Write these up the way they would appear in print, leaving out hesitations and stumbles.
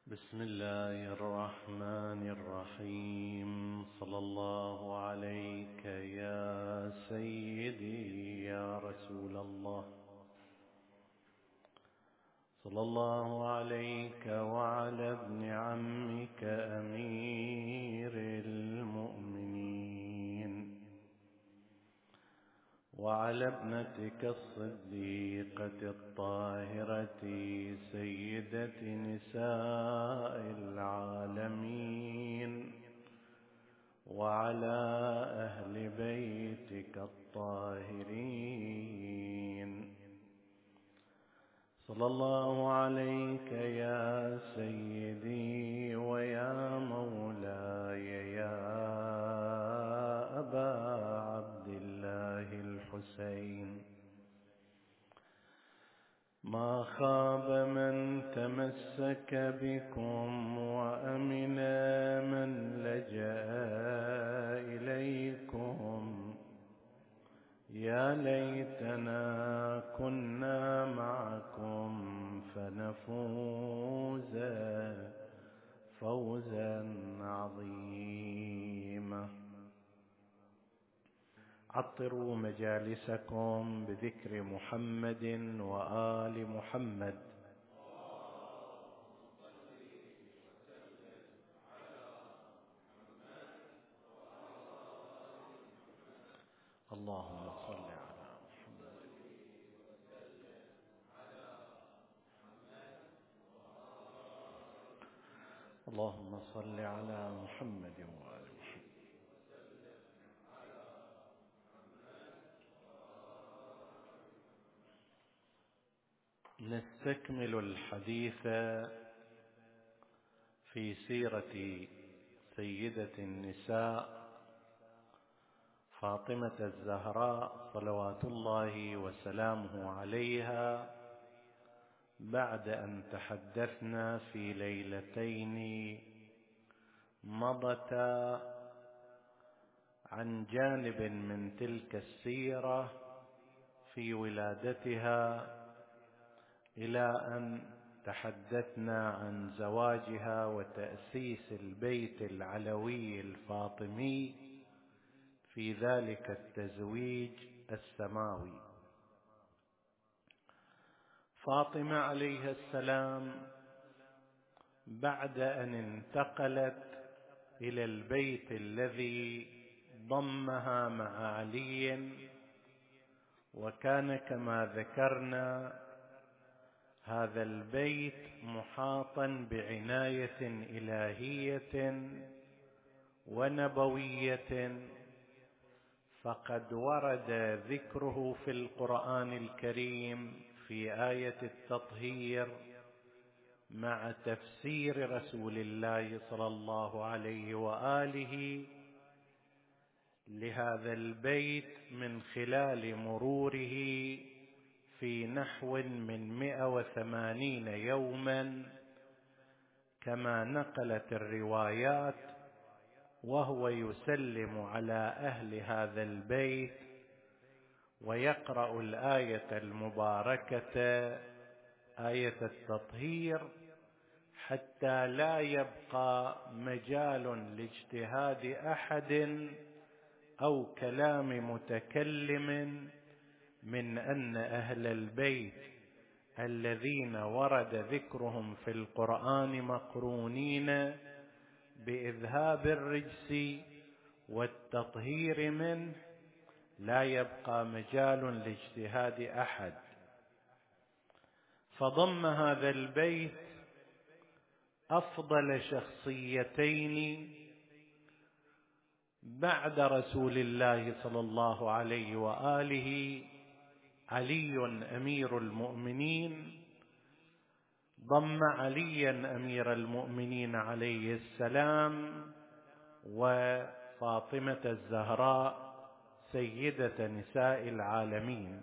بسم الله الرحمن الرحيم. صلى الله عليك يا سيدي يا رسول الله، صلى الله عليك وعلى ابن عمك أمير المؤمنين، وعلى ابنتك الصديقة الطاهرة سيدة نساء العالمين، وعلى أهل بيتك الطاهرين. صلى الله عليك يا سيدي ويا مولاي يا أبا عبد الله الحسين. ما خاب من تمسك بكم وأمن من لجأ إليكم. يا ليتنا كنا معكم فنفوز فوزا عظيما. عطروا مجالسكم بذكر محمد وآل محمد. اللهم صل على محمد. اللهم صل على محمد وآل محمد. نستكمل الحديث في سيرة سيدة النساء فاطمة الزهراء صلوات الله وسلامه عليها، بعد أن تحدثنا في ليلتين مضتا عن جانب من تلك السيرة في ولادتها، إلى أن تحدثنا عن زواجها وتأسيس البيت العلوي الفاطمي في ذلك التزويج السماوي. فاطمة عليها السلام بعد أن انتقلت إلى البيت الذي ضمها مع علي، وكان كما ذكرنا هذا البيت محاطا بعناية إلهية ونبوية، فقد ورد ذكره في القرآن الكريم في آية التطهير مع تفسير رسول الله صلى الله عليه وآله لهذا البيت من خلال مروره في نحو من 180 يوما كما نقلت الروايات، وهو يسلم على أهل هذا البيت ويقرأ الآية المباركة آية التطهير، حتى لا يبقى مجال لاجتهاد أحد أو كلام متكلم من أن أهل البيت الذين ورد ذكرهم في القرآن مقرونين بإذهاب الرجس والتطهير منه لا يبقى مجال لاجتهاد أحد. فضم هذا البيت أفضل شخصيتين بعد رسول الله صلى الله عليه وآله، علي أمير المؤمنين، ضم عليا أمير المؤمنين عليه السلام وفاطمة الزهراء سيدة نساء العالمين.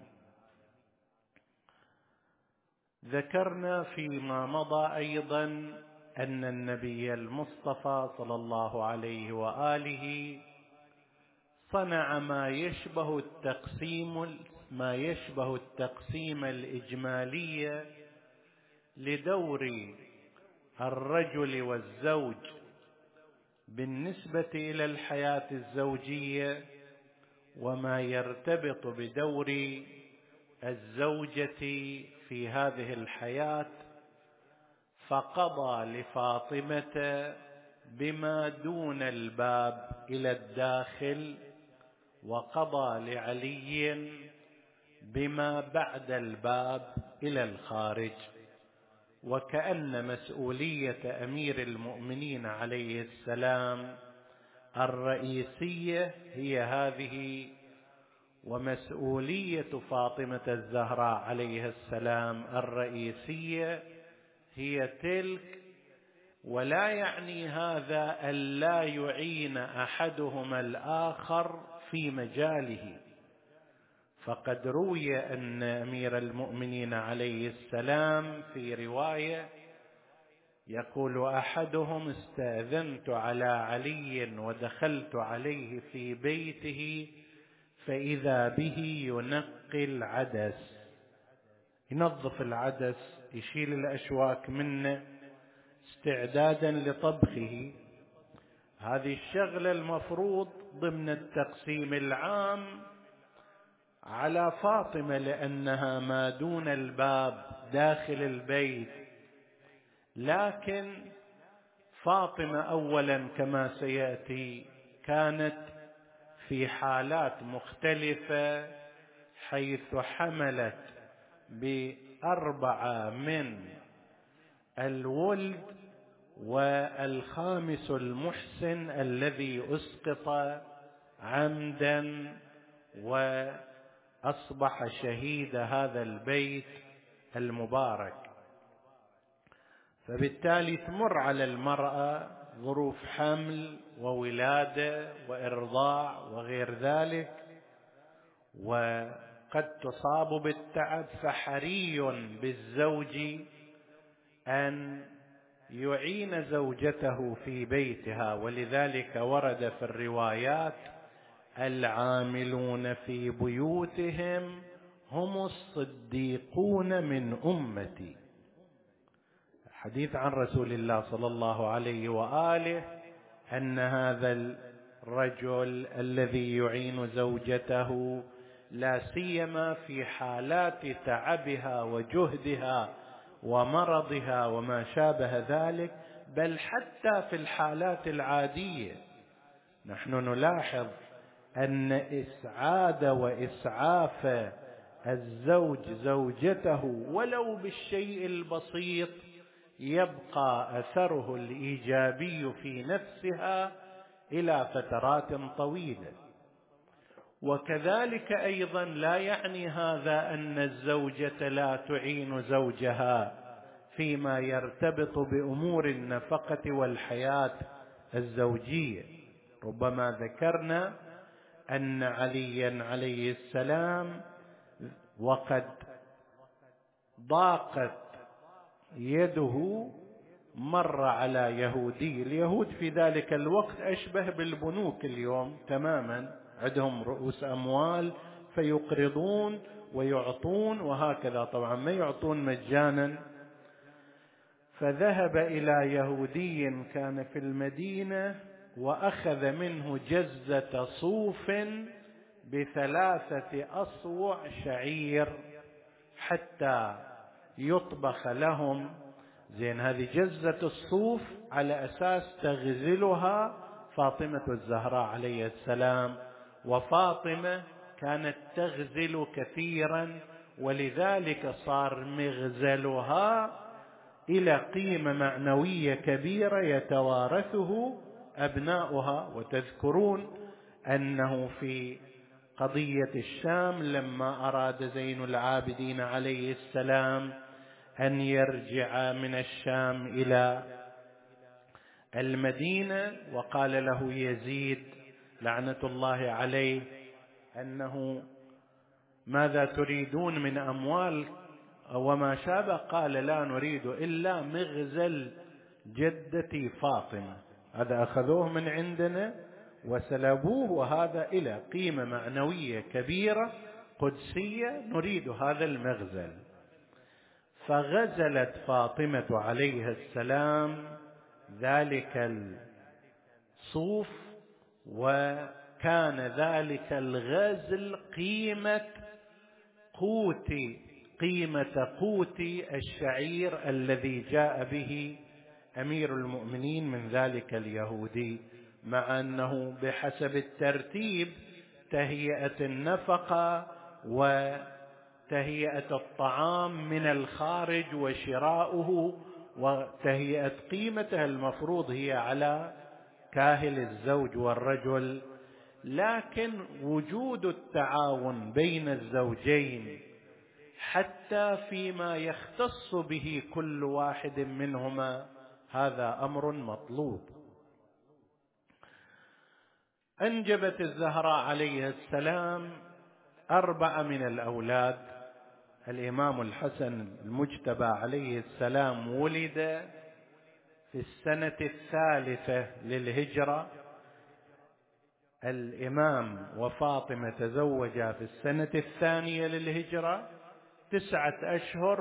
ذكرنا فيما مضى أيضا أن النبي المصطفى صلى الله عليه وآله صنع ما يشبه التقسيم الإجمالي لدور الرجل والزوج بالنسبة إلى الحياة الزوجية وما يرتبط بدور الزوجة في هذه الحياة، فقضى لفاطمة بما دون الباب إلى الداخل، وقضى لعلي بما بعد الباب إلى الخارج، وكأن مسؤولية أمير المؤمنين عليه السلام الرئيسية هي هذه، ومسؤولية فاطمة الزهراء عليه السلام الرئيسية هي تلك. ولا يعني هذا ألا يعين أحدهما الآخر في مجاله، فقد روي أن أمير المؤمنين عليه السلام في رواية يقول أحدهم: استأذنت على علي ودخلت عليه في بيته فإذا به ينقي العدس، ينظف العدس، يشيل الأشواك منه استعدادا لطبخه. هذه الشغلة المفروض ضمن التقسيم العام على فاطمة، لأنها ما دون الباب داخل البيت. لكن فاطمة أولا كما سيأتي كانت في حالات مختلفة، حيث حملت ب4 من الولد، والخامس المحسن الذي أسقط عمدا وأصبح شهيد هذا البيت المبارك. فبالتالي تمر على المرأة ظروف حمل وولادة وإرضاع وغير ذلك، وقد تصاب بالتعب، فحري بالزوج أن يعين زوجته في بيتها. ولذلك ورد في الروايات: العاملون في بيوتهم هم الصديقون من أمتي. حديث عن رسول الله صلى الله عليه وآله أن هذا الرجل الذي يعين زوجته لا سيما في حالات تعبها وجهدها ومرضها وما شابه ذلك، بل حتى في الحالات العادية نحن نلاحظ أن إسعاد وإسعاف الزوج زوجته ولو بالشيء البسيط يبقى أثره الإيجابي في نفسها إلى فترات طويلة. وكذلك أيضا لا يعني هذا أن الزوجة لا تعين زوجها فيما يرتبط بأمور النفقة والحياة الزوجية. ربما ذكرنا أن عليا عليه السلام وقد ضاقت يده مر على يهودي. اليهود في ذلك الوقت أشبه بالبنوك اليوم تماما، عندهم رؤوس أموال فيقرضون ويعطون وهكذا، طبعا ما يعطون مجانا. فذهب إلى يهودي كان في المدينة وأخذ منه جزة صوف ب3 أصوع شعير حتى يطبخ لهم. زين، هذه جزة الصوف على أساس تغزلها فاطمة الزهراء عليه السلام، وفاطمة كانت تغزل كثيرا، ولذلك صار مغزلها إلى قيمة معنوية كبيرة يتوارثه أبناؤها. وتذكرون أنه في قضية الشام لما أراد زين العابدين عليه السلام أن يرجع من الشام إلى المدينة، وقال له يزيد لعنة الله عليه أنه: ماذا تريدون من أموال وما شابه؟ قال: لا نريد إلا مغزل جدتي فاطمة. هذا أخذوه من عندنا وسلبوه، وهذا إلى قيمة معنوية كبيرة قدسية، نريد هذا المغزل. فغزلت فاطمة عليها السلام ذلك الصوف، وكان ذلك الغزل قيمة قوت الشعير الذي جاء به أمير المؤمنين من ذلك اليهودي، مع أنه بحسب الترتيب تهيئة النفقة وتهيئة الطعام من الخارج وشراؤه وتهيئة قيمته المفروض هي على كاهل الزوج والرجل، لكن وجود التعاون بين الزوجين حتى فيما يختص به كل واحد منهما هذا أمر مطلوب. أنجبت الزهراء عليها السلام 4 من الأولاد. الإمام الحسن المجتبى عليه السلام ولد في السنة 3 للهجرة، الإمام وفاطمة تزوجا في السنة 2 للهجرة 9 أشهر،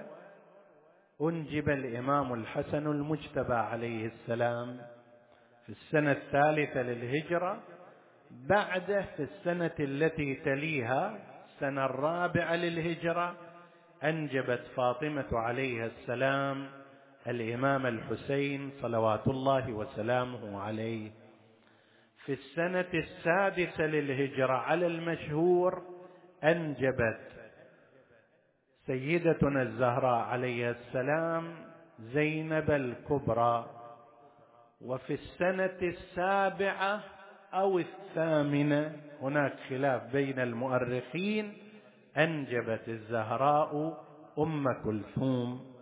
وأنجب الإمام الحسن المجتبى عليه السلام في السنة 3 للهجرة. بعده في السنة التي تليها السنة 4 للهجرة أنجبت فاطمة عليها السلام الإمام الحسين صلوات الله وسلامه عليه. في السنة 6 للهجرة على المشهور أنجبت سيدتنا الزهراء عليها السلام زينب الكبرى. وفي السنة 7 أو 8 هناك خلاف بين المؤرخين أنجبت الزهراء أم كلثوم.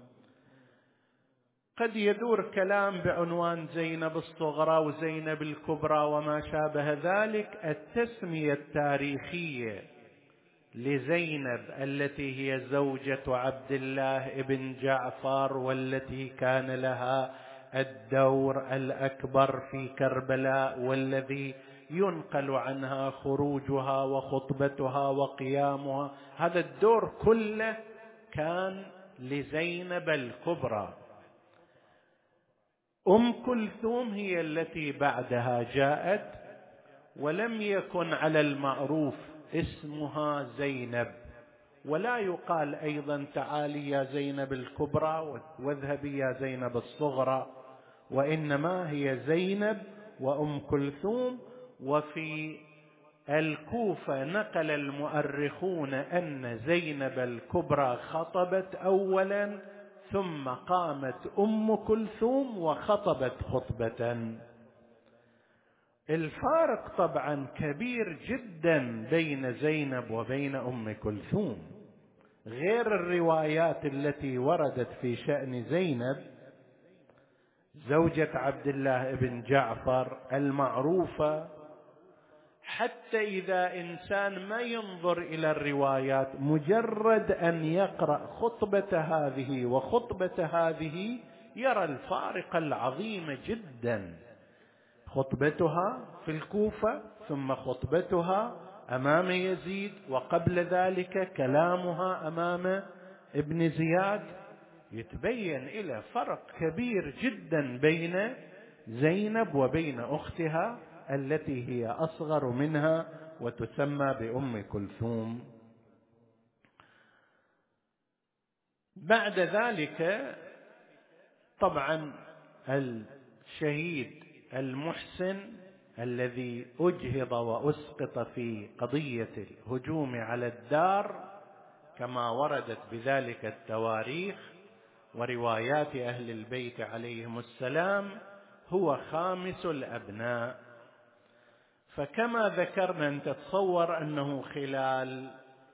قد يدور كلام بعنوان زينب الصغرى وزينب الكبرى وما شابه ذلك. التسمية التاريخية لزينب التي هي زوجة عبد الله بن جعفر والتي كان لها الدور الأكبر في كربلاء والذي ينقل عنها خروجها وخطبتها وقيامها، هذا الدور كله كان لزينب الكبرى. أم كلثوم هي التي بعدها جاءت، ولم يكن على المعروف اسمها زينب، ولا يقال أيضا تعالي يا زينب الكبرى واذهبي يا زينب الصغرى، وإنما هي زينب وأم كلثوم. وفي الكوفة نقل المؤرخون أن زينب الكبرى خطبت أولا ثم قامت أم كلثوم وخطبت خطبة. الفارق طبعا كبير جدا بين زينب وبين أم كلثوم، غير الروايات التي وردت في شأن زينب زوجة عبد الله بن جعفر المعروفة. حتى إذا إنسان ما ينظر إلى الروايات، مجرد أن يقرأ خطبة هذه وخطبة هذه يرى الفارق العظيم جدا. خطبتها في الكوفة ثم خطبتها أمام يزيد، وقبل ذلك كلامها أمام ابن زياد، يتبين إلى فرق كبير جدا بين زينب وبين أختها التي هي أصغر منها وتسمى بأم كلثوم. بعد ذلك طبعا الشهيد المحسن الذي أجهض وأسقط في قضية الهجوم على الدار كما وردت بذلك التواريخ وروايات أهل البيت عليهم السلام، هو خامس الأبناء. فكما ذكرنا أن تتصور أنه خلال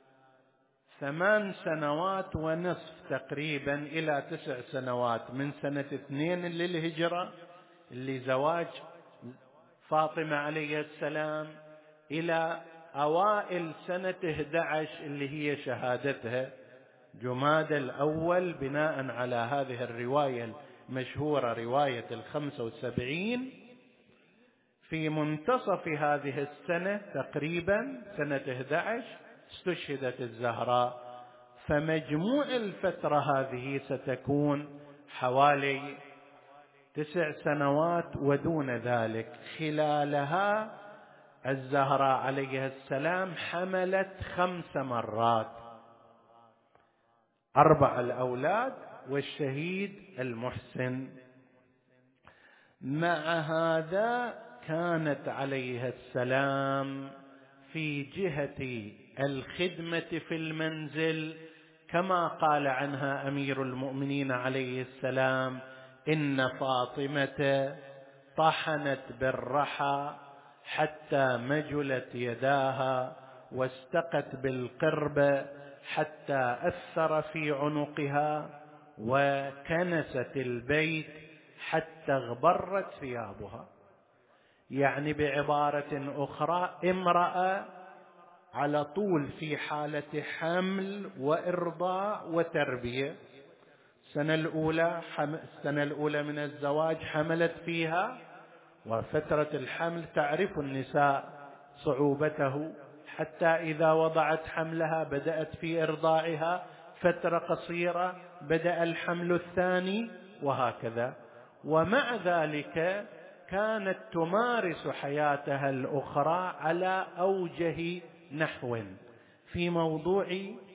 8 سنوات ونصف تقريبا إلى 9 سنوات من سنة 2 للهجرة اللي زواج فاطمة عليه السلام إلى أوائل سنة 11 اللي هي شهادتها جمادى الأول، بناء على هذه الرواية المشهورة رواية 75. في منتصف هذه السنة تقريبا سنة 11 استشهدت الزهراء فمجموع الفترة هذه ستكون حوالي 9 سنوات ودون ذلك. خلالها الزهراء عليها السلام حملت 5 مرات، 4 الأولاد والشهيد المحسن. مع هذا كانت عليها السلام في جهة الخدمة في المنزل كما قال عنها أمير المؤمنين عليه السلام: إن فاطمة طحنت بالرحى حتى مجلت يداها، واستقت بالقرب حتى أثر في عنقها، وكنست البيت حتى اغبرت ثيابها. يعني بعبارة أخرى، امرأة على طول في حالة حمل وإرضاع وتربية. السنة الأولى من الزواج حملت فيها، وفترة الحمل تعرف النساء صعوبته، حتى إذا وضعت حملها بدأت في إرضاعها فترة قصيرة، بدأ الحمل الثاني، وهكذا. ومع ذلك كانت تمارس حياتها الأخرى على أوجه نحو في موضوع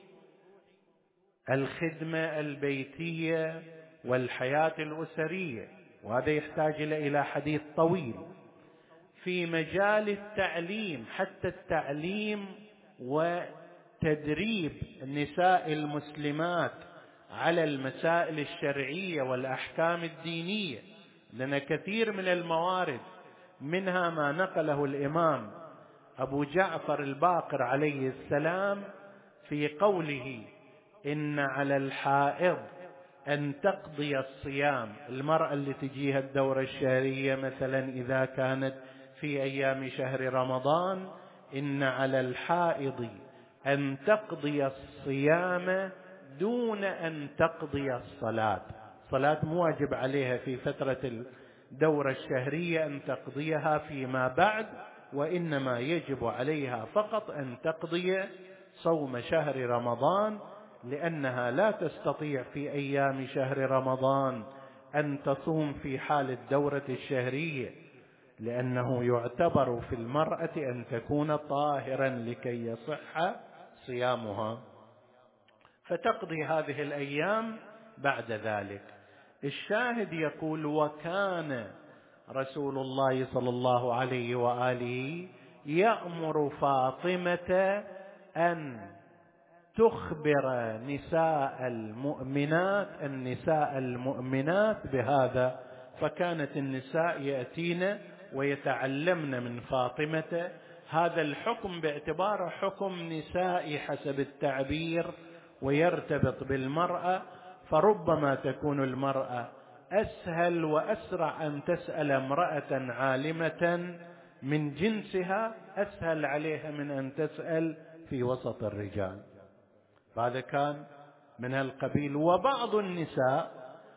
الخدمة البيتية والحياة الأسرية، وهذا يحتاج إلى حديث طويل. في مجال التعليم، حتى التعليم وتدريب النساء المسلمات على المسائل الشرعية والأحكام الدينية، لأن كثير من الموارد منها ما نقله الإمام أبو جعفر الباقر عليه السلام في قوله: إن على الحائض أن تقضي الصيام. المرأة اللي تجيها الدورة الشهرية مثلا إذا كانت في أيام شهر رمضان، إن على الحائض أن تقضي الصيام دون أن تقضي الصلاة. صلاة مو واجب عليها في فترة الدورة الشهرية أن تقضيها فيما بعد، وإنما يجب عليها فقط أن تقضي صوم شهر رمضان، لأنها لا تستطيع في أيام شهر رمضان أن تصوم في حال الدورة الشهرية، لأنه يعتبر في المرأة أن تكون طاهرا لكي يصح صيامها، فتقضي هذه الأيام بعد ذلك. الشاهد يقول: وكان رسول الله صلى الله عليه وآله يأمر فاطمة أن تخبر النساء المؤمنات بهذا. فكانت النساء يأتين ويتعلمن من فاطمة هذا الحكم باعتباره حكم نسائي حسب التعبير، ويرتبط بالمرأة. فربما تكون المرأة أسهل وأسرع أن تسأل امرأة عالمة من جنسها، أسهل عليها من أن تسأل في وسط الرجال. هذا كان من القبيل. وبعض النساء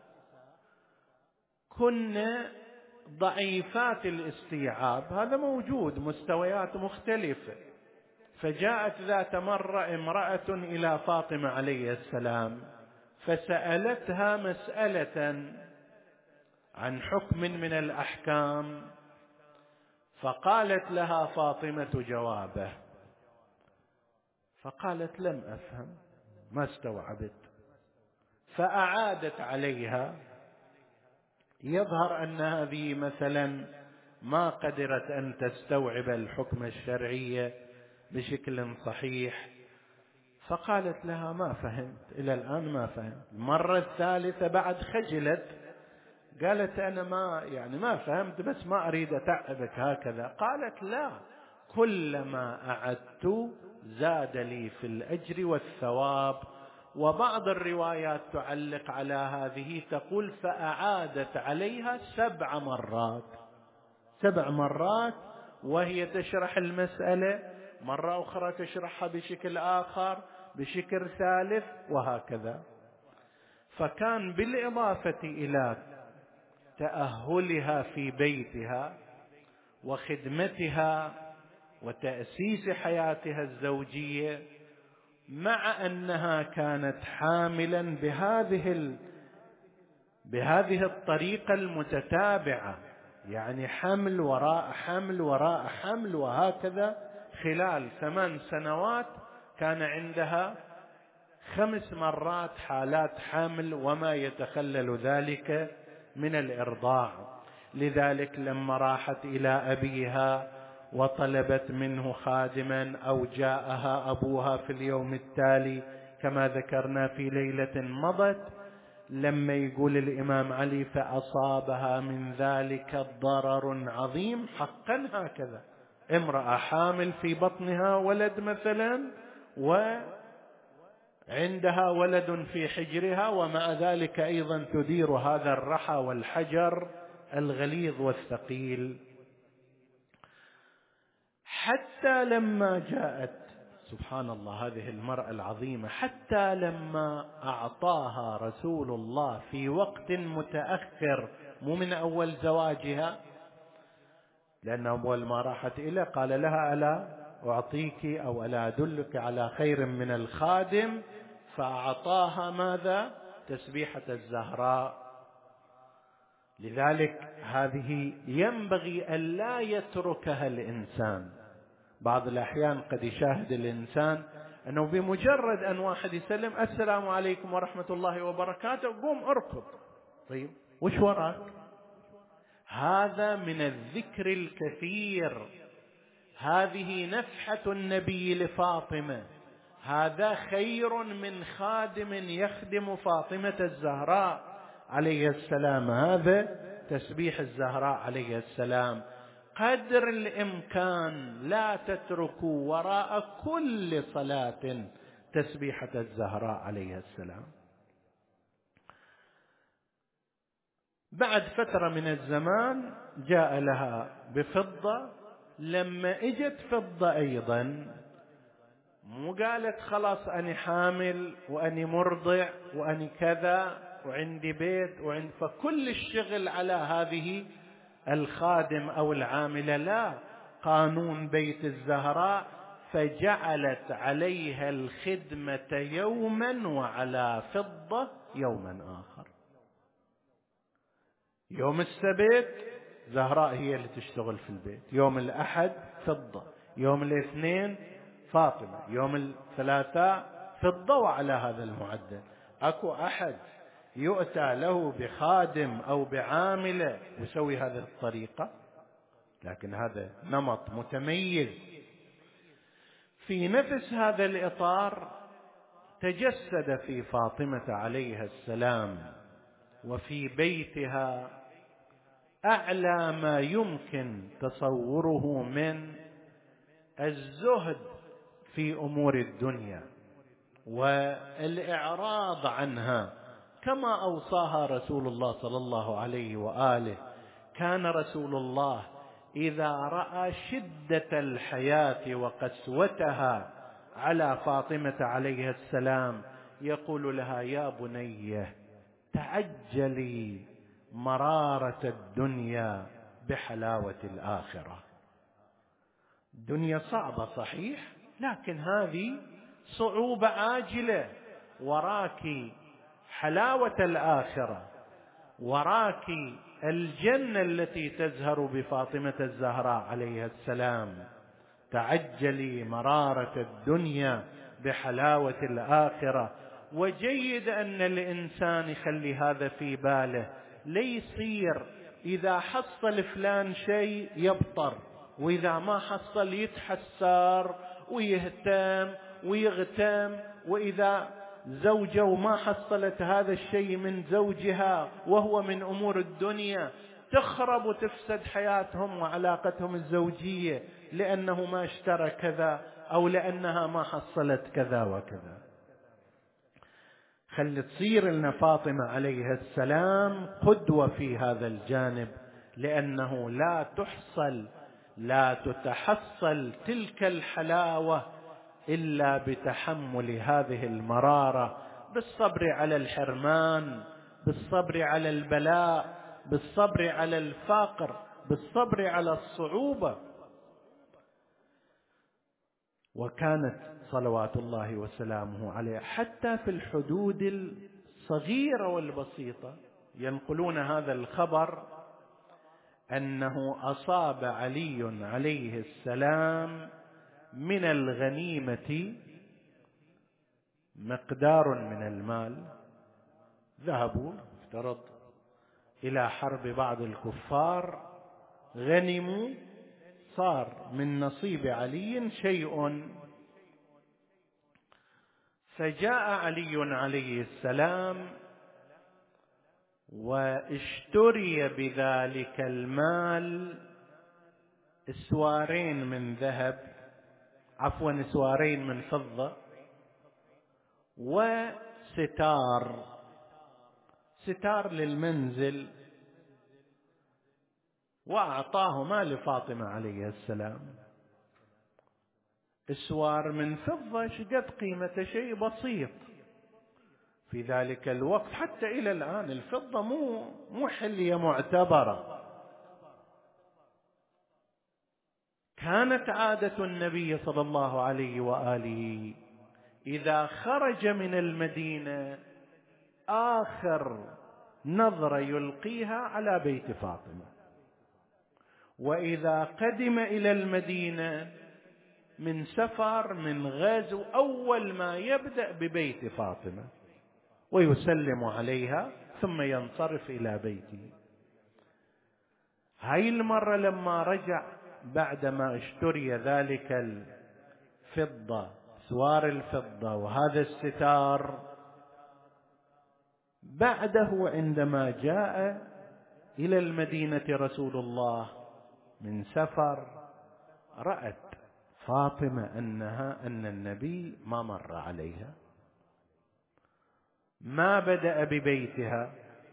كن ضعيفات الاستيعاب، هذا موجود، مستويات مختلفة. فجاءت ذات مرة امرأة إلى فاطمة عليه السلام فسألتها مسألة عن حكم من الأحكام، فقالت لها فاطمة جوابه، فقالت: لم أفهم، ما استوعبت. فأعادت عليها. يظهر أن هذه مثلا ما قدرت أن تستوعب الحكم الشرعي بشكل صحيح، فقالت لها: ما فهمت، إلى الآن ما فهمت. المرة الثالثة بعد خجلت، قالت: أنا ما فهمت، بس ما أريد أتعبك هكذا. قالت: لا، كلما أعدت زاد لي في الأجر والثواب. وبعض الروايات تعلق على هذه تقول: فأعادت عليها 7 مرات، 7 مرات، وهي تشرح المسألة، مرة أخرى تشرحها بشكل آخر، بشكل ثالث، وهكذا. فكان بالإضافة إلى تأهلها في بيتها وخدمتها وتأسيس حياتها الزوجية مع أنها كانت حاملا بهذه الطريقة المتتابعة، يعني حمل وراء حمل وراء حمل، وهكذا خلال 8 سنوات كان عندها 5 مرات حالات حمل وما يتخلل ذلك من الإرضاع. لذلك لما راحت إلى أبيها وطلبت منه خادما أو جاءها أبوها في اليوم التالي كما ذكرنا في ليلة مضت، لما يقول الإمام علي فأصابها من ذلك ضرر عظيم، حقا هكذا امرأة حامل في بطنها ولد مثلا وعندها ولد في حجرها، ومع ذلك أيضا تدير هذا الرحى والحجر الغليظ والثقيل. حتى لما جاءت سبحان الله هذه المرأة العظيمة، حتى لما أعطاها رسول الله في وقت متأخر، مو من أول زواجها، لأن أول ما راحت إليه قال لها ألا أعطيك أو ألا أدلك على خير من الخادم، فأعطاها ماذا؟ تسبيحة الزهراء. لذلك هذه ينبغي أن لا يتركها الإنسان. بعض الأحيان قد يشاهد الإنسان أنه بمجرد أن واحد يسلم السلام عليكم ورحمة الله وبركاته قوم أركض. طيب وش وراك؟ هذا من الذكر الكثير، هذه نفحة النبي لفاطمة، هذا خير من خادم يخدم فاطمة الزهراء عليه السلام، هذا تسبيح الزهراء عليه السلام. قدر الإمكان لا تتركوا وراء كل صلاة تسبيحة الزهراء عليه السلام. بعد فترة من الزمان جاء لها بفضة، لما اجت فضة أيضا مو قالت خلاص أنا حامل وأني مرضع وأني كذا وعندي بيت فكل الشغل على هذه الخادم أو العاملة، لا، قانون بيت الزهراء، فجعلت عليها الخدمة يوما وعلى فضة يوما آخر. يوم السبت زهراء هي اللي تشتغل في البيت، يوم الأحد فضة، يوم الاثنين فاطمة، يوم الثلاثاء فضة، وعلى هذا المعدل. أكو أحد يؤتى له بخادم أو بعاملة ويسوي هذه الطريقة؟ لكن هذا نمط متميز. في نفس هذا الإطار تجسد في فاطمة عليها السلام وفي بيتها أعلى ما يمكن تصوره من الزهد في أمور الدنيا والإعراض عنها، كما أوصاها رسول الله صلى الله عليه وآله. كان رسول الله إذا رأى شدة الحياة وقسوتها على فاطمة عليه السلام يقول لها يا بنية تعجلي مرارة الدنيا بحلاوة الآخرة. الدنيا صعبة صحيح، لكن هذه صعوبة عاجلة، وراك حلاوة الآخرة، وراك الجنة التي تزهر بفاطمة الزهراء عليها السلام. تعجلي مرارة الدنيا بحلاوة الآخرة. وجيد أن الإنسان يخلي هذا في باله، ليصير إذا حصل فلان شيء يبطر، وإذا ما حصل يتحسر ويهتم ويغتم، وإذا زوجة وما حصلت هذا الشيء من زوجها وهو من أمور الدنيا تخرب وتفسد حياتهم وعلاقتهم الزوجية لأنه ما اشترى كذا أو لأنها ما حصلت كذا وكذا. خلي تصير لنا فاطمة عليها السلام قدوة في هذا الجانب، لأنه لا تتحصل تلك الحلاوة إلا بتحمل هذه المرارة، بالصبر على الحرمان، بالصبر على البلاء، بالصبر على الفقر، بالصبر على الصعوبة. وكانت صلوات الله وسلامه عليه حتى في الحدود الصغيرة والبسيطة ينقلون هذا الخبر أنه أصاب علي عليه السلام من الغنيمة مقدار من المال. ذهبوا افترض إلى حرب بعض الكفار، غنموا، صار من نصيب علي شيء. فجاء علي عليه السلام واشتري بذلك المال اسوارين من ذهب، عفوا اسوارين من فضة، ستار للمنزل، وأعطاهما لفاطمة عليه السلام. اسوار من فضة شقد قيمة شيء بسيط في ذلك الوقت، حتى إلى الآن الفضة مو حلية معتبرة. كانت عادة النبي صلى الله عليه وآله إذا خرج من المدينة آخر نظرة يلقيها على بيت فاطمة، وإذا قدم إلى المدينة من سفر من غزو أول ما يبدأ ببيت فاطمة ويسلم عليها ثم ينصرف إلى بيته. هاي المرة لما رجع بعدما اشتري ذلك الفضة، سوار الفضة وهذا الستار، بعده عندما جاء إلى المدينة رسول الله من سفر، رأت فاطمة أن النبي ما مر عليها، ما بدأ ببيتها،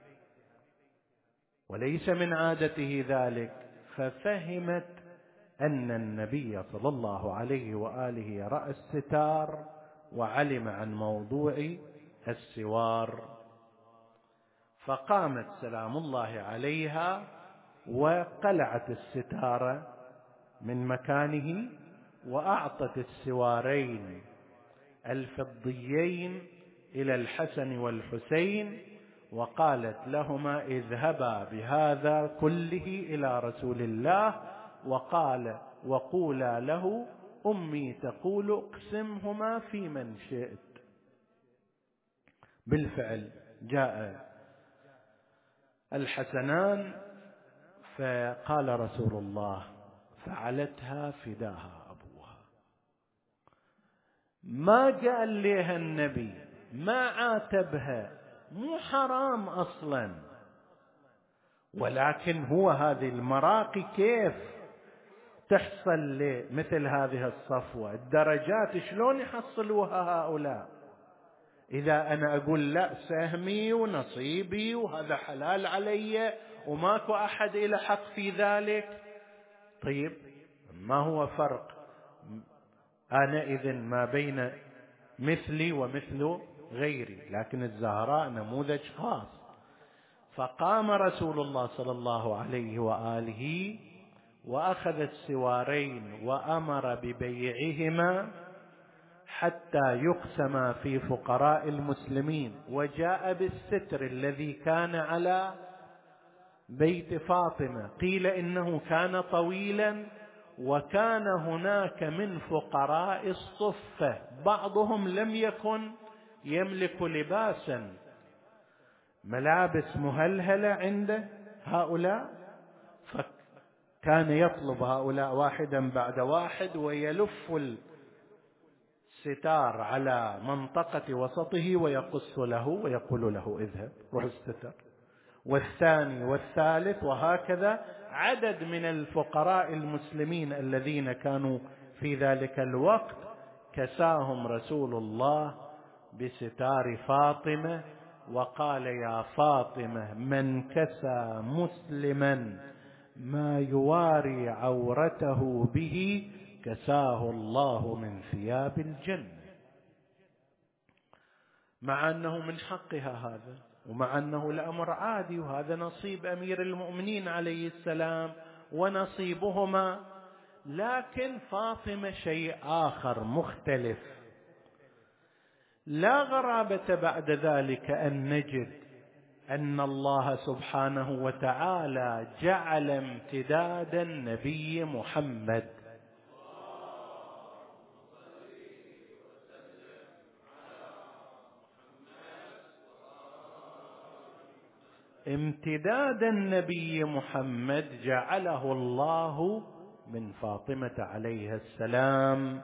وليس من عادته ذلك، ففهمت أن النبي صلى الله عليه وآله رأى الستار وعلم عن موضوع السوار. فقامت سلام الله عليها وقلعت الستار من مكانه، وأعطت السوارين الفضيين إلى الحسن والحسين، وقالت لهما اذهبا بهذا كله إلى رسول الله وقولا له أمي تقول اقسمهما في من شئت. بالفعل جاء الحسنان، فقال رسول الله فعلتها فداها أبوها. ما قال لها النبي، ما عاتبها، مو حرام أصلا، ولكن هو هذه المراقي كيف تحصل لمثل هذه الصفوة، الدرجات شلون يحصلوها هؤلاء؟ إذا أنا أقول لا، سهمي ونصيبي وهذا حلال علي وماكو أحد إلى حق في ذلك، طيب ما هو فرق أنا إذن ما بين مثلي ومثل غيري؟ لكن الزهراء نموذج خاص. فقام رسول الله صلى الله عليه وآله وأخذ السوارين وأمر ببيعهما حتى يقسما في فقراء المسلمين، وجاء بالستر الذي كان على بيت فاطمة. قيل إنه كان طويلا، وكان هناك من فقراء الصفة بعضهم لم يكن يملك لباسا، ملابس مهلهلة عند هؤلاء، فكان يطلب هؤلاء واحدا بعد واحد ويلف الستار على منطقة وسطه ويقص له ويقول له اذهب روح الستر، والثاني والثالث، وهكذا عدد من الفقراء المسلمين الذين كانوا في ذلك الوقت كساهم رسول الله بستار فاطمة، وقال يا فاطمة من كسى مسلما ما يواري عورته به كساه الله من ثياب الجنة. مع أنه من حقها هذا، ومع أنه الأمر عادي، وهذا نصيب أمير المؤمنين عليه السلام ونصيبهما، لكن فاطمة شيء آخر مختلف. لا غرابة بعد ذلك أن نجد أن الله سبحانه وتعالى جعل امتداد النبي محمد امتداد النبي محمد جعله الله من فاطمة عليها السلام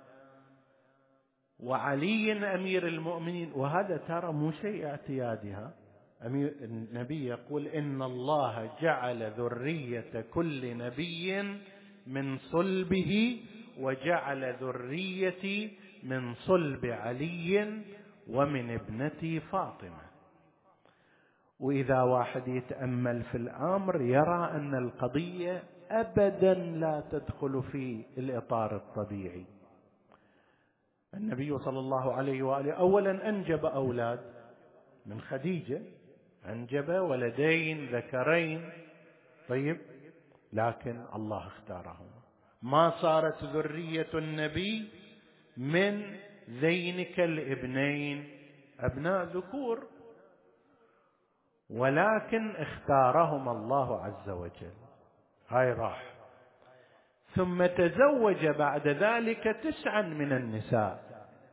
وعلي أمير المؤمنين. وهذا ترى مو شيء اعتيادها. النبي يقول إن الله جعل ذرية كل نبي من صلبه وجعل ذريتي من صلب علي ومن ابنتي فاطمة. وإذا واحد يتأمل في الأمر يرى أن القضية أبدا لا تدخل في الإطار الطبيعي. النبي صلى الله عليه وآله أولا أنجب أولاد من خديجة، أنجب ولدين ذكرين، طيب، لكن الله اختارهم. ما صارت ذرية النبي من ذينك الابنين أبناء ذكور، ولكن اختارهم الله عز وجل. هاي راح. ثم تزوج بعد ذلك 9 من النساء،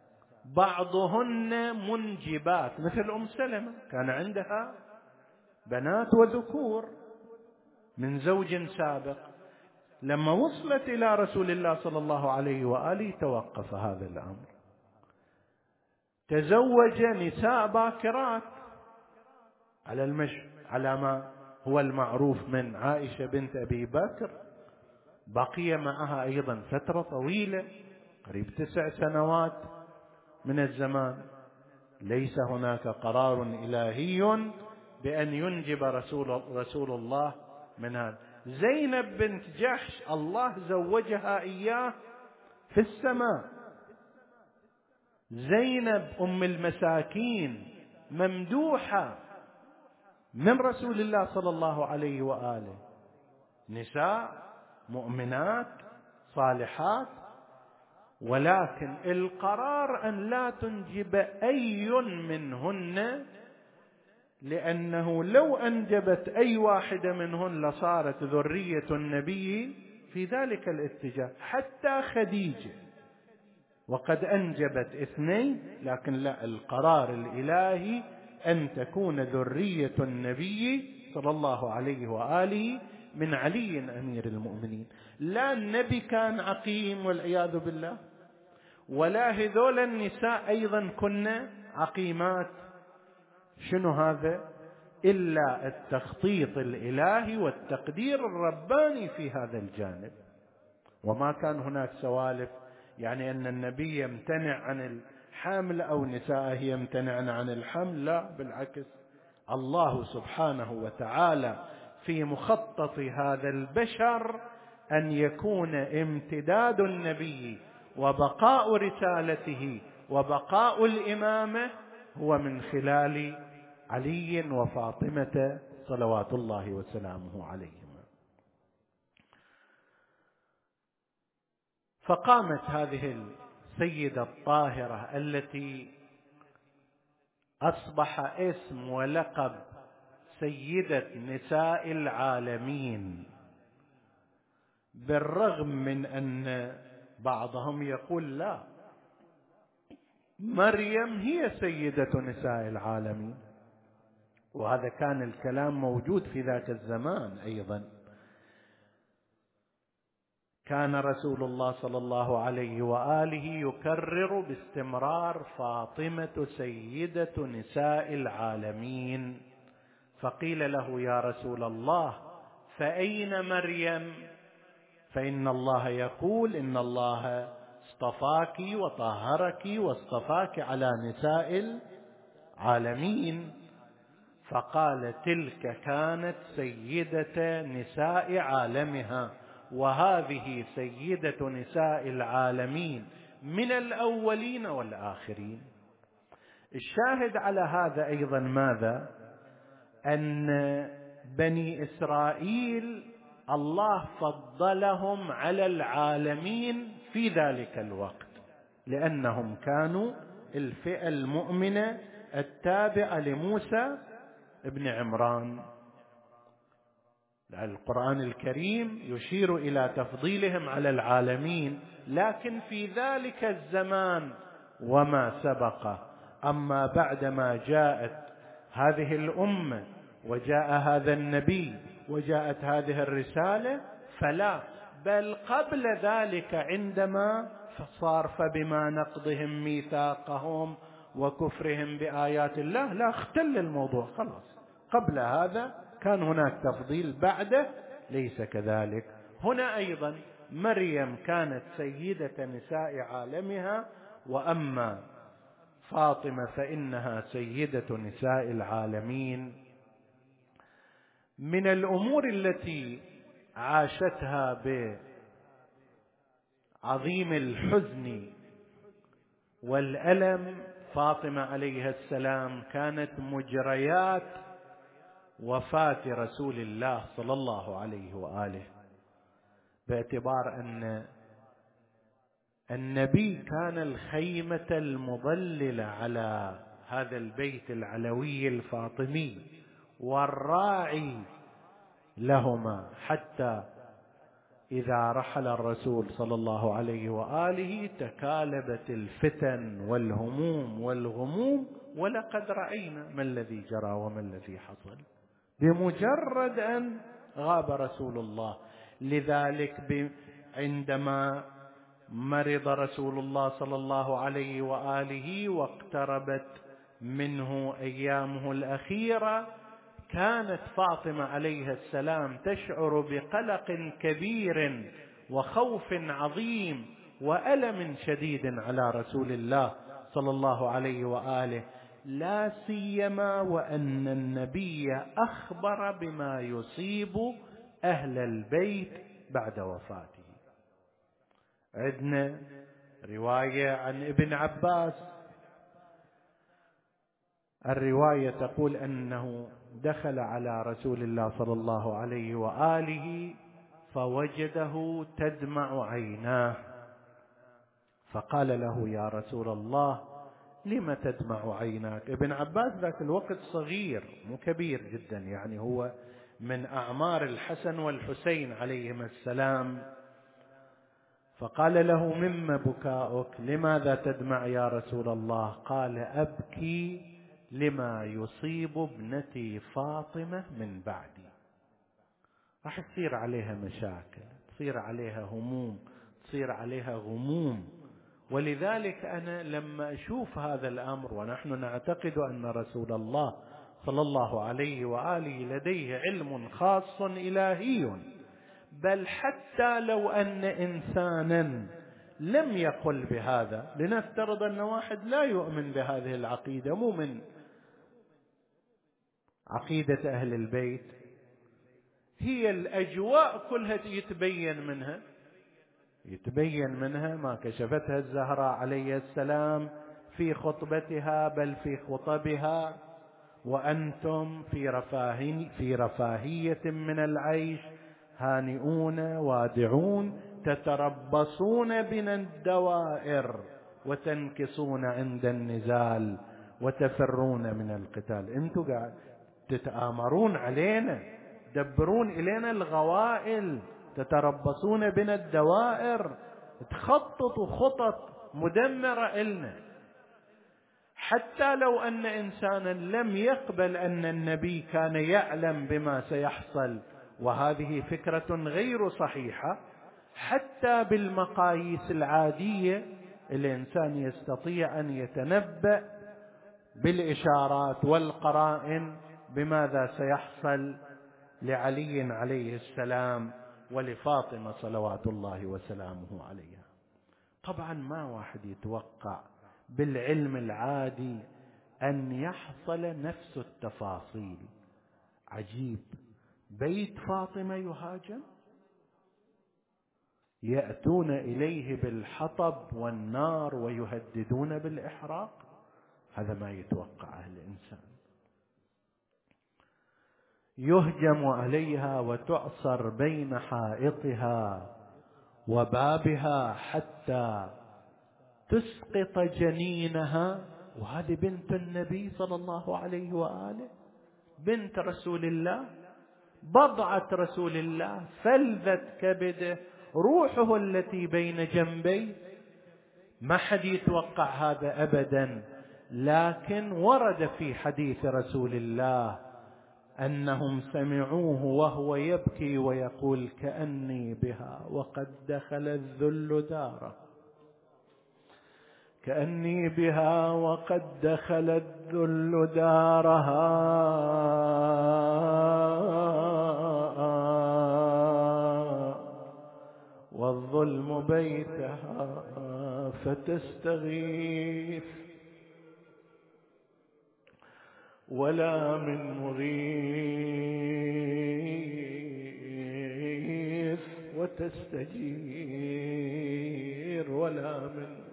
بعضهن منجبات مثل أم سلمة، كان عندها بنات وذكور من زوج سابق. لما وصلت إلى رسول الله صلى الله عليه وآله توقف هذا الأمر. تزوج نساء باكرات على ما هو المعروف من عائشة بنت أبي بكر، بقي معها أيضا فترة طويلة قريب 9 سنوات من الزمان. ليس هناك قرار إلهي بأن ينجب رسول الله من هذا. زينب بنت جحش الله زوجها إياه في السماء. زينب أم المساكين ممدوحة من رسول الله صلى الله عليه وآله، نساء مؤمنات صالحات، ولكن القرار أن لا تنجب أي منهن، لأنه لو أنجبت أي واحدة منهن لصارت ذرية النبي في ذلك الاتجاه. حتى خديجة وقد أنجبت 2، لكن لا، القرار الإلهي أن تكون ذرية النبي صلى الله عليه وآله من علي أمير المؤمنين. لا النبي كان عقيم والعياذ بالله، ولا هذول النساء أيضا كن عقيمات. شنو هذا إلا التخطيط الإلهي والتقدير الرباني في هذا الجانب. وما كان هناك سوالف يعني أن النبي يمتنع عن الحمل أو نساءه يمتنعن عن الحمل، لا، بالعكس، الله سبحانه وتعالى في مخطط هذا البشر أن يكون امتداد النبي وبقاء رسالته وبقاء الإمامة هو من خلال علي وفاطمة صلوات الله وسلامه عليهما. فقامت هذه السيدة الطاهرة التي أصبح اسم ولقب سيدة نساء العالمين، بالرغم من أن بعضهم يقول لا، مريم هي سيدة نساء العالمين، وهذا كان الكلام موجود في ذاك الزمان أيضا. كان رسول الله صلى الله عليه وآله يكرر باستمرار فاطمة سيدة نساء العالمين. فقيل له يا رسول الله فأين مريم؟ فإن الله يقول إن الله اصطفاك وطهرك واصطفاك على نساء العالمين. فقال تلك كانت سيدة نساء عالمها، وهذه سيدة نساء العالمين من الأولين والآخرين. الشاهد على هذا أيضا ماذا؟ أن بني إسرائيل الله فضلهم على العالمين في ذلك الوقت، لأنهم كانوا الفئة المؤمنة التابعة لموسى ابن عمران. القرآن الكريم يشير إلى تفضيلهم على العالمين، لكن في ذلك الزمان وما سبقه. أما بعدما جاءت هذه الأمة وجاء هذا النبي وجاءت هذه الرسالة فلا، بل قبل ذلك عندما صار فبما نقضهم ميثاقهم وكفرهم بآيات الله لا، اختل الموضوع خلاص. قبل هذا كان هناك تفضيل، بعده ليس كذلك. هنا أيضا مريم كانت سيدة نساء عالمها، وأما فاطمة فإنها سيدة نساء العالمين. من الأمور التي عاشتها بعظيم الحزن والألم فاطمة عليها السلام كانت مجريات وفاة رسول الله صلى الله عليه وآله، باعتبار أن النبي كان الخيمة المظللة على هذا البيت العلوي الفاطمي والراعي لهما، حتى إذا رحل الرسول صلى الله عليه وآله تكالبت الفتن والهموم والغموم، ولقد رأينا ما الذي جرى وما الذي حصل بمجرد أن غاب رسول الله. لذلك عندما مرض رسول الله صلى الله عليه وآله واقتربت منه أيامه الأخيرة، كانت فاطمة عليها السلام تشعر بقلق كبير وخوف عظيم وألم شديد على رسول الله صلى الله عليه وآله، لا سيما وأن النبي أخبر بما يصيب أهل البيت بعد وفاته. عندنا رواية عن ابن عباس، الرواية تقول أنه دخل على رسول الله صلى الله عليه وآله فوجده تدمع عيناه، فقال له: يا رسول الله لم تدمع عيناك؟ ابن عباس ذاك الوقت صغير مو كبير جدا، يعني هو من أعمار الحسن والحسين عليهما السلام. فقال له: مما بكاؤك؟ لماذا تدمع يا رسول الله؟ قال: أبكي لما يصيب ابنتي فاطمة من بعدي. راح تصير عليها مشاكل، تصير عليها هموم، تصير عليها غموم. ولذلك أنا لما أشوف هذا الأمر، ونحن نعتقد أن رسول الله صلى الله عليه وآله لديه علم خاص إلهي، بل حتى لو أن إنسانا لم يقل بهذا، لنفترض أن واحد لا يؤمن بهذه العقيدة، مو من عقيدة أهل البيت، هي الأجواء كلها يتبين منها ما كشفتها الزهراء عليه السلام في خطبتها بل في خطبها: وأنتم في رفاهية من العيش هانئون وادعون تتربصون بنا الدوائر وتنكصون عند النزال وتفرون من القتال. انتم قاعد تتآمرون علينا، تدبرون إلينا الغوائل، تتربصون بنا الدوائر، تخططوا خطط مدمرة إلنا. حتى لو أن إنسانا لم يقبل أن النبي كان يعلم بما سيحصل، وهذه فكرة غير صحيحة، حتى بالمقاييس العادية الإنسان يستطيع أن يتنبأ بالإشارات والقرائن بماذا سيحصل لعلي عليه السلام ولفاطمة صلوات الله وسلامه عليها. طبعا ما واحد يتوقع بالعلم العادي أن يحصل نفس التفاصيل. عجيب، بيت فاطمة يهاجم، يأتون إليه بالحطب والنار ويهددون بالإحراق، هذا ما يتوقعه الإنسان. يهجم عليها وتعصر بين حائطها وبابها حتى تسقط جنينها. وهذه بنت النبي صلى الله عليه وآله، بنت رسول الله، بضعة رسول الله، فلذة كبده، روحه التي بين جنبي. ما حد يتوقع هذا أبدا، لكن ورد في حديث رسول الله أنهم سمعوه وهو يبكي ويقول: كأني بها وقد دخل الذل داره، كأني بها وقد دخل الذل دارها، والظلم بيتها فتستغيث ولا من مغيث، وتستجير ولا من.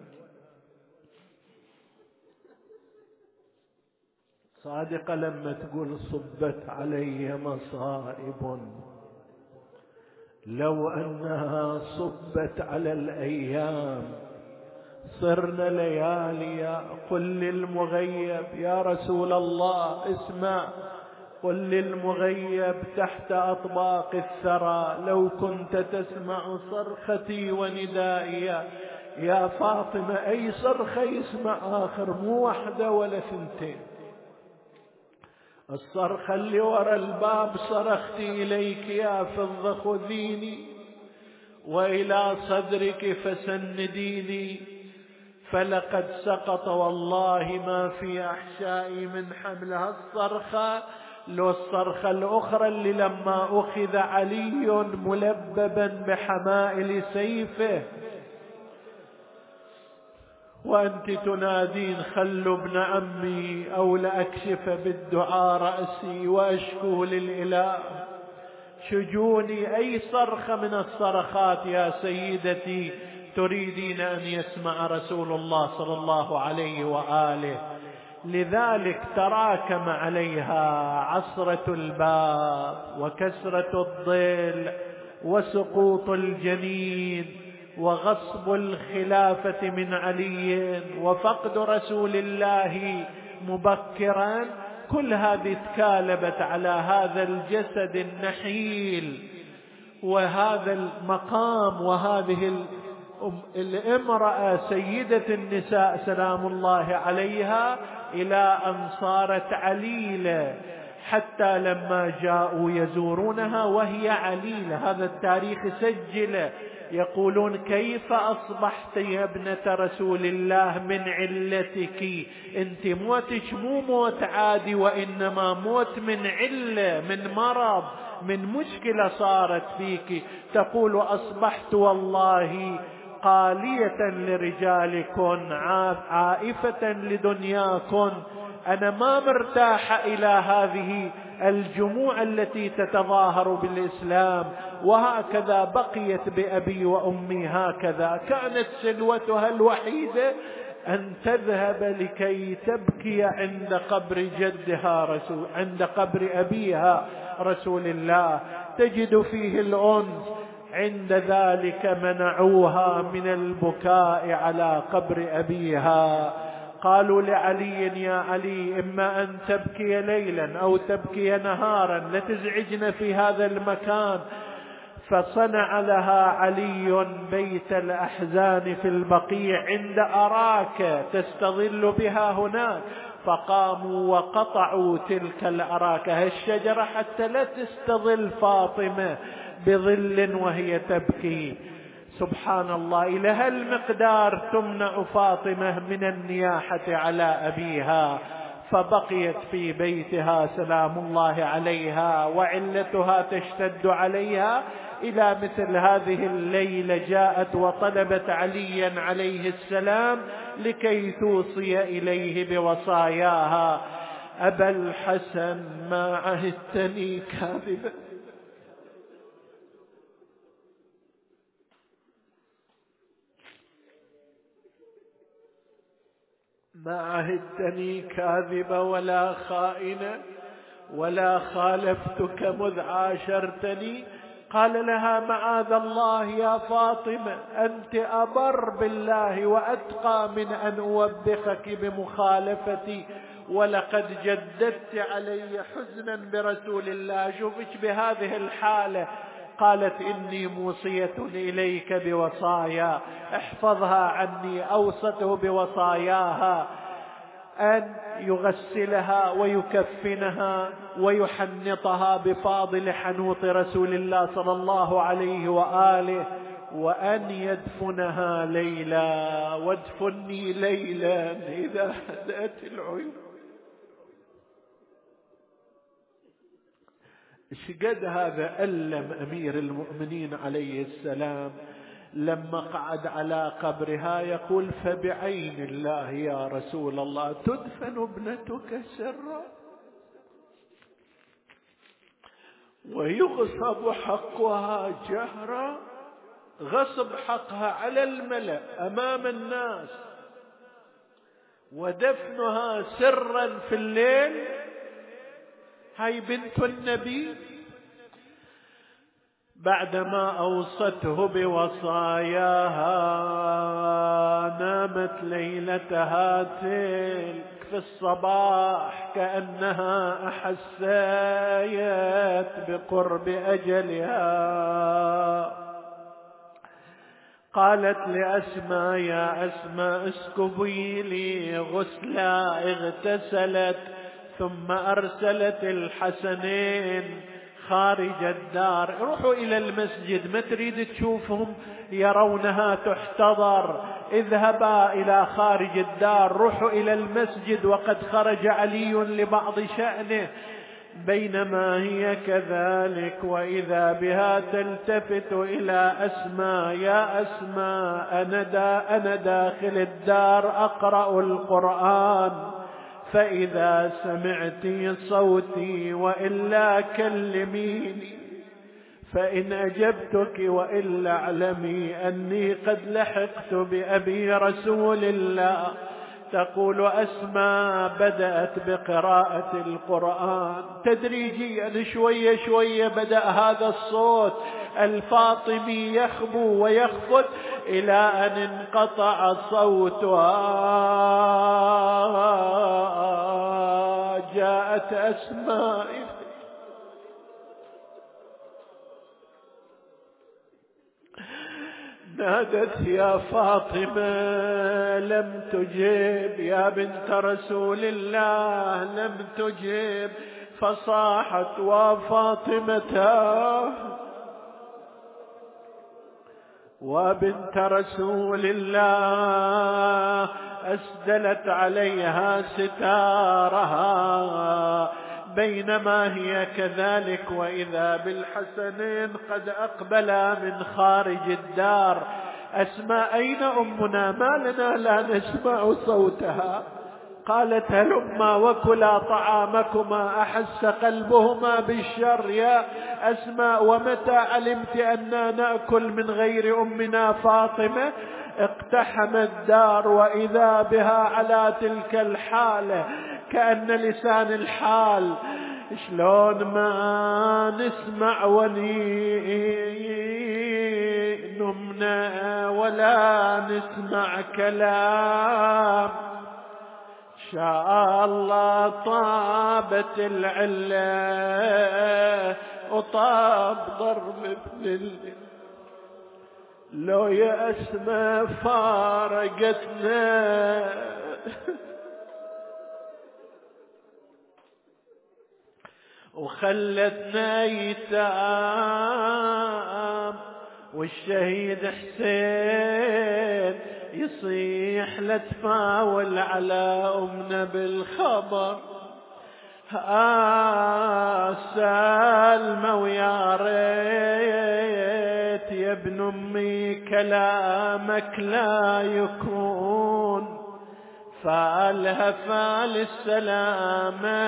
صادقة لما تقول: صبت علي مصائب لو أنها صبت على الأيام، صرنا ليالي. قل للمغيب يا رسول الله اسمع، قل للمغيب تحت أطباق الثرى لو كنت تسمع صرختي وندائي يا فاطمة. أي صرخة يسمع آخر، مو واحدة ولا ثنتين. الصرخة اللي ورا الباب: صرخت إليك يا فضة خذيني، وإلى صدرك فسنديني، فلقد سقط والله ما في أحشائي من حملها. الصرخة لو الصرخة الأخرى اللي لما أخذ علي ملببا بحمائل سيفه وأنت تنادين: خلوا ابن عمي أو لأكشف بالدعاء رأسي وأشكو للإله شجوني. أي صرخة من الصرخات يا سيدتي تريدين أن يسمع رسول الله صلى الله عليه وآله؟ لذلك تراكم عليها عصرة الباب وكسرة الظل وسقوط الجنين وغصب الخلافة من علي وفقد رسول الله مبكرا. كل هذه تكالبت على هذا الجسد النحيل وهذا المقام وهذه الامرأة سيدة النساء سلام الله عليها، إلى أن صارت عليلة، حتى لما جاءوا يزورونها وهي عليلة. هذا التاريخ سجله. يقولون: كيف أصبحت يا ابنة رسول الله من علتك؟ انت موتك مو موت عادي، وإنما موت من علة، من مرض، من مشكلة صارت فيك. تقول: أصبحت والله قالية لرجالكن، عائفة لدنياكن، أنا ما مرتاحة إلى هذه الجموع التي تتظاهر بالإسلام. وهكذا بقيت بأبي وأمي، هكذا كانت سلوتها الوحيدة أن تذهب لكي تبكي عند قبر جدها عند قبر أبيها رسول الله، تجد فيه الأنس. عند ذلك منعوها من البكاء على قبر أبيها. قالوا لعلي: يا علي، إما أن تبكي ليلا أو تبكي نهارا، لا تزعجنا في هذا المكان. فصنع لها علي بيت الأحزان في البقيع عند أراك تستظل بها هناك. فقاموا وقطعوا تلك الأراكة، الشجرة، حتى لا تستظل فاطمة بظل وهي تبكي. سبحان الله، إلى هالمقدار تمنع فاطمة من النياحة على أبيها. فبقيت في بيتها سلام الله عليها، وعلتها تشتد عليها. إلى مثل هذه الليلة جاءت وطلبت عليا عليه السلام لكي توصي إليه بوصاياها: أبا الحسن، ما عهدتني كاذبا، ما عهدتني كاذبة ولا خائنة، ولا خالفتك مذ عاشرتني. قال لها معاذ الله يا فاطمة، أنت أبر بالله وأتقى من أن أوبخك بمخالفتي، ولقد جددت علي حزنا برسول الله. شوفك بهذه الحالة. قالت إني موصية إليك بوصايا احفظها عني. أوصته بوصاياها أن يغسلها ويكفنها ويحنطها بفاضل حنوط رسول الله صلى الله عليه وآله، وأن يدفنها ليلا. وادفني ليلا إذا هدأت العيون. شقد هذا ألم أمير المؤمنين عليه السلام لما قعد على قبرها يقول فبعين الله يا رسول الله تدفن ابنتك سرا ويغصب حقها جهرا. غصب حقها على الملأ أمام الناس، ودفنها سرا في الليل. هاي بنت النبي بعدما أوصته بوصاياها نامت ليلتها تلك في الصباح كأنها أحسيت بقرب أجلها. قالت لأسماء يا أسماء اسكبي لي غسلا. اغتسلت ثم أرسلت الحسنين خارج الدار. روحوا إلى المسجد، ما تريد تشوفهم يرونها تحتضر. اذهبا إلى خارج الدار، روحوا إلى المسجد وقد خرج علي لبعض شأنه. بينما هي كذلك وإذا بها تلتفت إلى أسماء يا أسماء أنا داخل الدار أقرأ القرآن، فإذا سمعتي صوتي وإلا كلميني، فإن أجبتك وإلا اعلمي أني قد لحقت بأبي رسول الله. تقول أسماء بدأت بقراءة القرآن تدريجيا شوية شوية. بدأ هذا الصوت الفاطمي يخبو ويخفت إلى أن انقطع صوتها. جاءت أسماء نادت يا فاطمة لم تجب، يا بنت رسول الله لم تجب. فصاحت وبنت رسول الله أسدلت عليها ستارها. بينما هي كذلك وإذا بالحسنين قد أقبلا من خارج الدار. أسماء أين أمنا؟ ما لنا لا نسمع صوتها. قالت هلما وكلا طعامكما. أحس قلبهما بالشر. يا أسماء ومتى علمت أننا نأكل من غير أمنا فاطمة؟ اقتحم الدار وإذا بها على تلك الحالة كأن لسان الحال شلون ما نسمع نمنا ولا نسمع كلام. شاء الله طابت العلة وطاب ضرب ابن لو يا أسماء فارقتنا وخلتنا يتام. والشهيد حسين يصيح لتفاول على أمنا بالخبر. سالمة ويا ريت يا ابن أمي كلامك لا يكون. فالها فال السلامة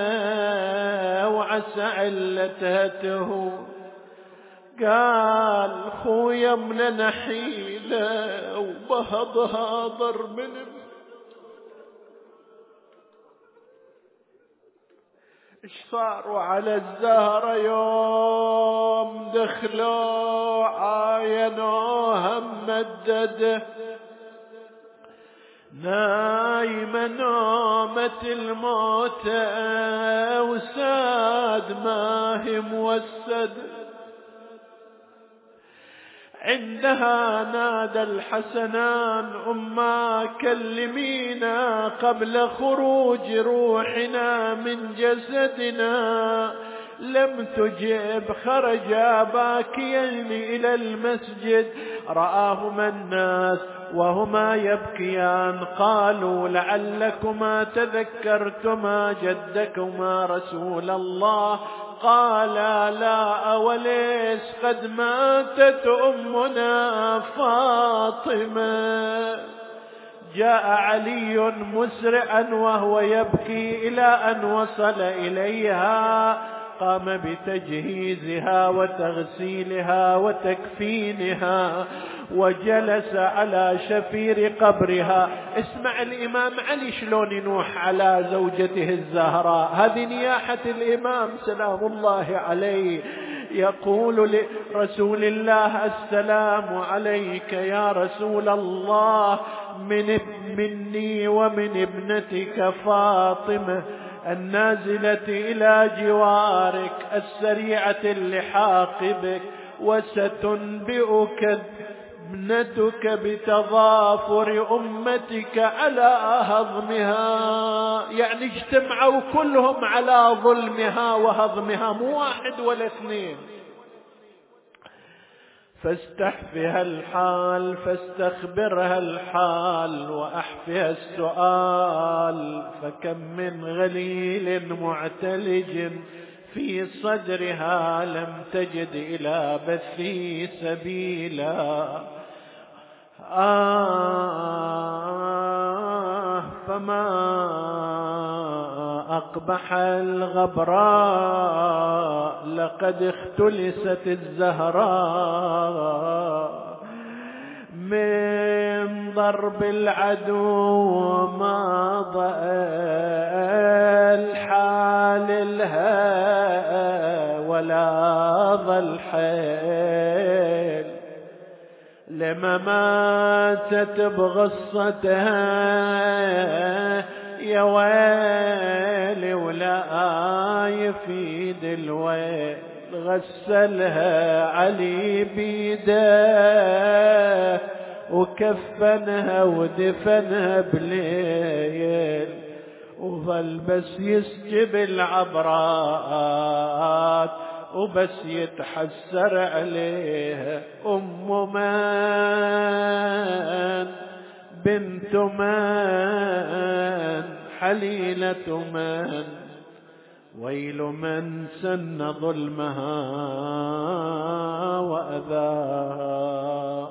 وعسى علتها تهون. قال خويا من نحيلة وبهضها ضر من ايش صاروا على الزهرة يوم دخلوا عاينوها ممدده نايمة نومة الموتى وساد ما هي موسد. عندها نادى الحسنان أما كلمينا قبل خروج روحنا من جسدنا. لم تجب، خرجا باكيين إلى المسجد. رآهما الناس وهما يبكيان قالوا لعلكما تذكرتما جدكما رسول الله. قالا لا، أوليس قد ماتت أمنا فاطمة. جاء علي مسرعا وهو يبكي إلى أن وصل إليها. قام بتجهيزها وتغسيلها وتكفينها وجلس على شفير قبرها. اسمع الإمام علي شلون ينوح على زوجته الزهراء. هذه نياحة الإمام سلام الله عليه. يقول لرسول الله السلام عليك يا رسول الله مني ومن ابنتك فاطمة النازلة إلى جوارك السريعة اللحاق بك. وستنبئك ابنتك بتضافر أمتك على هضمها. يعني اجتمعوا كلهم على ظلمها وهضمها، مو واحد ولا اثنين. فاستحفها الحال، فاستخبرها الحال وأحفها السؤال. فكم من غليل معتلج في صدرها لم تجد إلى بثي سبيلا. فما أقبح الغبراء لقد اختلست الزهراء. من ضرب العدو ما الحال لها ولا ظل حيل. لما ماتت بغصتها يا ويلي ولا يفيد الويل. غسلها علي بيده وكفنها ودفنها بليل. وظل بس يسجب العبرات وبس يتحسر عليها. أم من بنت من حليلة من ويل من سن ظلمها وأذاها.